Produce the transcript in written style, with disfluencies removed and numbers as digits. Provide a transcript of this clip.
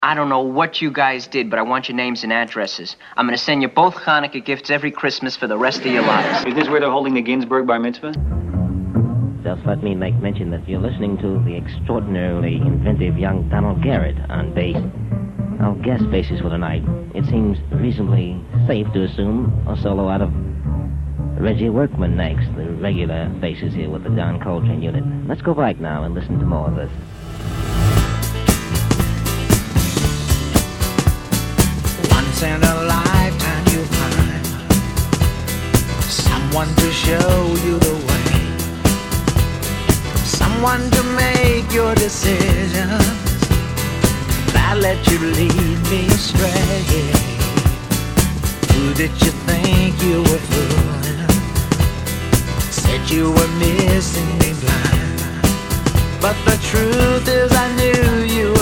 I don't know what you guys did, but I want your names and addresses. I'm gonna send you both Hanukkah gifts every Christmas for the rest of your lives. Is this where they're holding the Ginsburg bar mitzvah? Just let me make mention that you're listening to the extraordinarily inventive young Donald Garrett on bass. Our guest basses for tonight. It seems reasonably safe to assume a solo out of Reggie Workman next, the regular faces here with the John Coltrane unit. Let's go back now and listen to more of this. Once in a lifetime you'll find someone to show you the way, someone to make your decisions, that let you lead me astray. Who did you think you were fooling? Said you were missing me blind, but the truth is I knew you